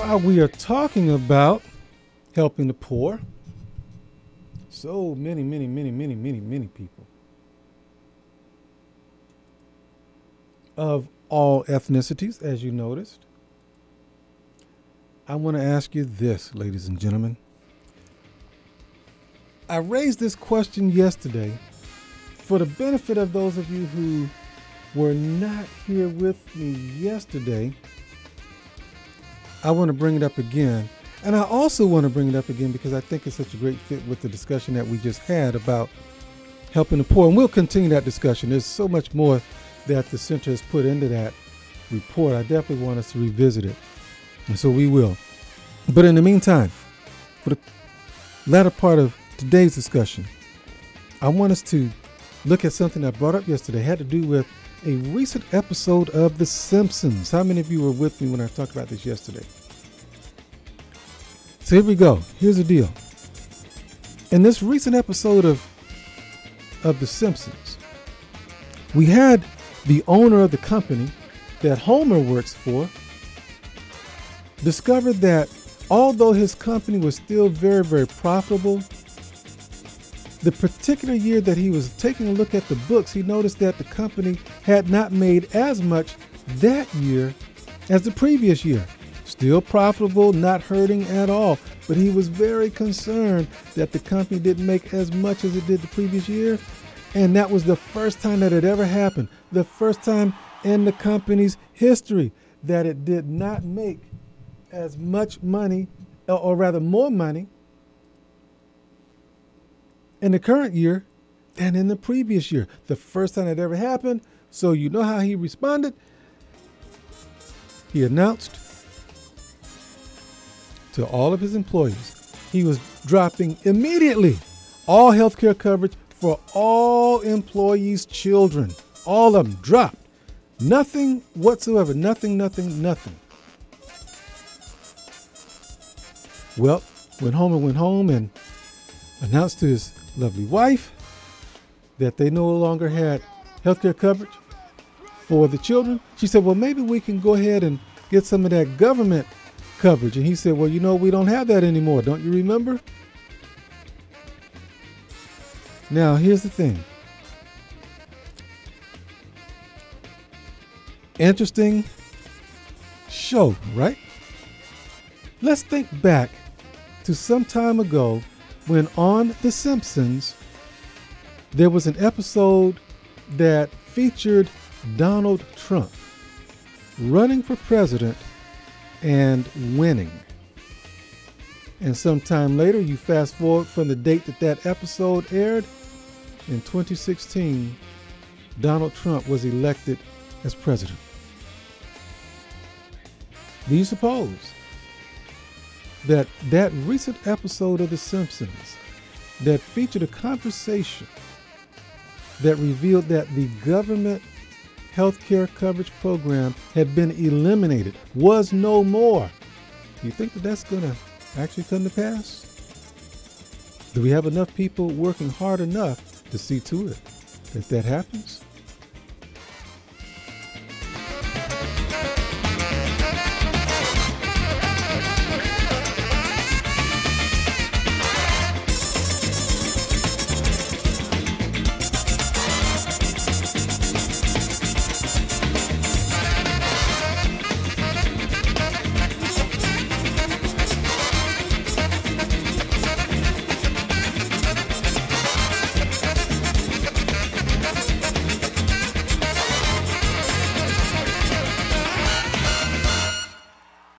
while we are talking about helping the poor, so many people of all ethnicities, as you noticed, I want to ask you this, ladies and gentlemen. I raised this question yesterday for the benefit of those of you who were not here with me yesterday. I want to bring it up again. And I also want to bring it up again because I think it's such a great fit with the discussion that we just had about helping the poor. And we'll continue that discussion. There's so much more that the center has put into that report. I definitely want us to revisit it. And so we will. But in the meantime, for the latter part of today's discussion, I want us to look at something I brought up yesterday. It had to do with a recent episode of The Simpsons. How many of you were with me when I talked about this yesterday? So here we go. Here's the deal. In this recent episode of The Simpsons, we had the owner of the company that Homer works for discovered that although his company was still very profitable, the particular year that he was taking a look at the books, he noticed that the company had not made as much that year as the previous year. Still profitable, not hurting at all. But he was very concerned that the company didn't make as much as it did the previous year. And that was the first time that it ever happened. The first time in the company's history that it did not make as much money, or rather more money, in the current year than in the previous year. The first time that ever happened. So you know how he responded? He announced to all of his employees he was dropping immediately all healthcare coverage for all employees' children. All of them dropped. Nothing whatsoever. Nothing. Well, when Homer went home and announced to his lovely wife that they no longer had healthcare coverage for the children, she said, well, maybe we can go ahead and get some of that government coverage. And he said, well, we don't have that anymore. Don't you remember? Now, here's the thing. Interesting show, right? Let's think back to some time ago when on The Simpsons, there was an episode that featured Donald Trump running for president and winning. And sometime later, you fast forward from the date that episode aired, in 2016, Donald Trump was elected as president. Do you suppose that recent episode of The Simpsons that featured a conversation that revealed that the government healthcare coverage program had been eliminated, was no more? Do you think that that's going to actually come to pass? Do we have enough people working hard enough to see to it that happens?